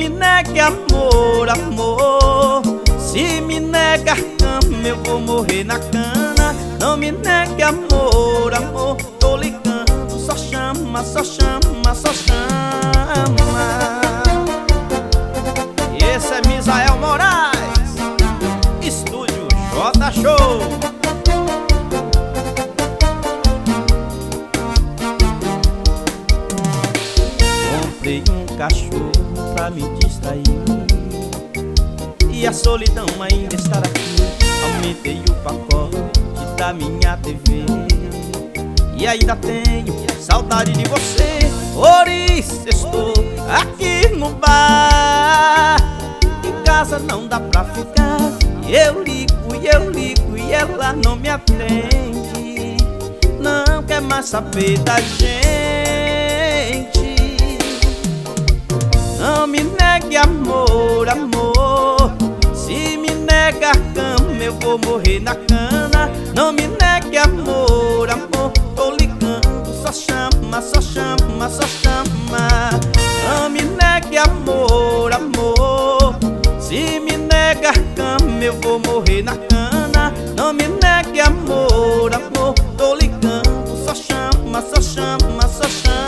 me negue amor, amor. Se me negar cama, eu vou morrer na cana. Não me negue amor, amor. Tô ligando, só chama, só chama, só chama. E esse é Misael Moraes, Estúdio J Show. Comprei um cachorro pra me distrair, e a solidão ainda está aqui. Aumentei o pacote da minha TV, e ainda tenho saudade de você. Por isso estou aqui no bar. Em casa não dá pra ficar, e eu ligo e ela não me atende. Não quer mais saber da gente. Não me negue amor, amor. Se me negar cama, eu vou morrer na cana. Não me negue amor, amor. Tô ligando, só chama, só chama, só chama. Não me negue amor, amor. Se me negar cama, eu vou morrer na cana. Não me negue amor, amor. Tô ligando, só chama, só chama, só chama.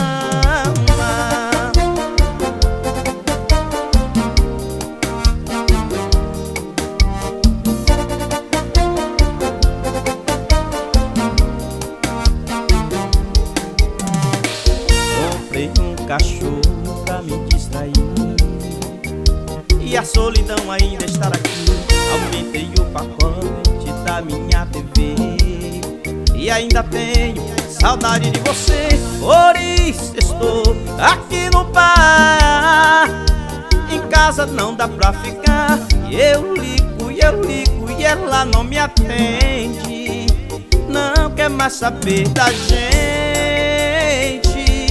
Comprei um cachorro pra me distrair, e a solidão ainda está aqui. Aumentei o pacote da minha TV, e ainda tenho saudade de você. Por isso estou aqui no bar. Em casa não dá pra ficar, e eu ligo e ela não me atende. Não quer mais saber da gente.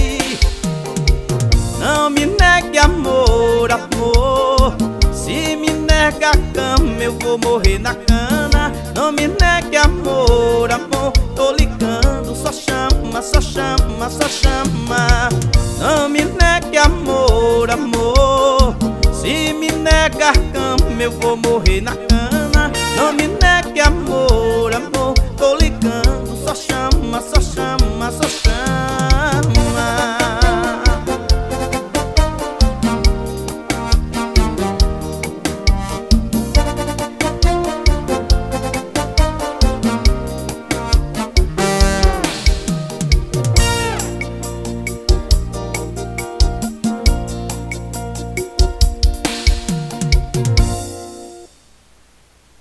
Não me negue amor, amor. Se me nega a cama, eu vou morrer na cana. Não me negue amor, amor. Tô ligando, só chama, só chama, só chama. Não me negue amor, amor. Se me nega a cama, eu vou morrer na cana. Não me